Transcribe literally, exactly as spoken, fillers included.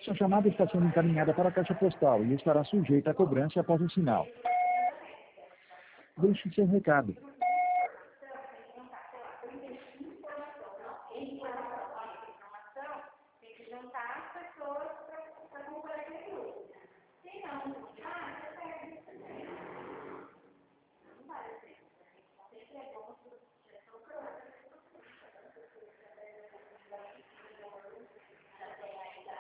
Sua chamada está sendo encaminhada para a caixa postal e estará sujeita a cobrança após o sinal. Deixe seu recado. Tem que juntar as pessoas para concorrer com o grupo. Se não juntar, você